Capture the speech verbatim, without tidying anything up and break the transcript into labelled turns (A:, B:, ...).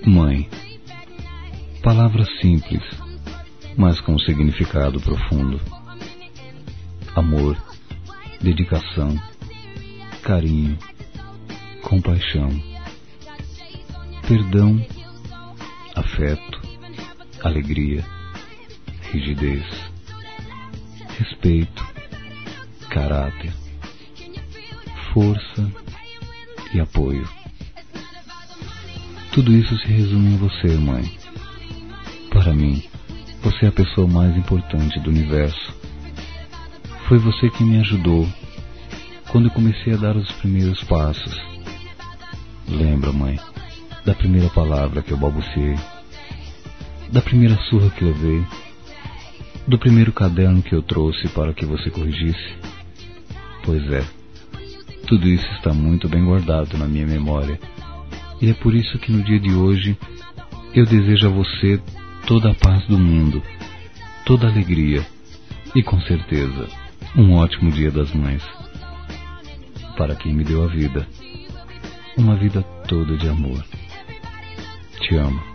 A: Mãe. Palavras simples, mas com significado profundo. Amor, dedicação, carinho, compaixão, perdão, afeto, alegria, rigidez, respeito, caráter, força e apoio. Tudo isso se resume em você, mãe. Para mim, você é a pessoa mais importante do universo. Foi você que me ajudou quando eu comecei a dar os primeiros passos. Lembra, mãe, da primeira palavra que eu balbuciei, da primeira surra que levei, do primeiro caderno que eu trouxe para que você corrigisse? Pois é, tudo isso está muito bem guardado na minha memória. E é por isso que no dia de hoje eu desejo a você toda a paz do mundo, toda a alegria e, com certeza, um ótimo Dia das Mães. Para quem me deu a vida, uma vida toda de amor. Te amo.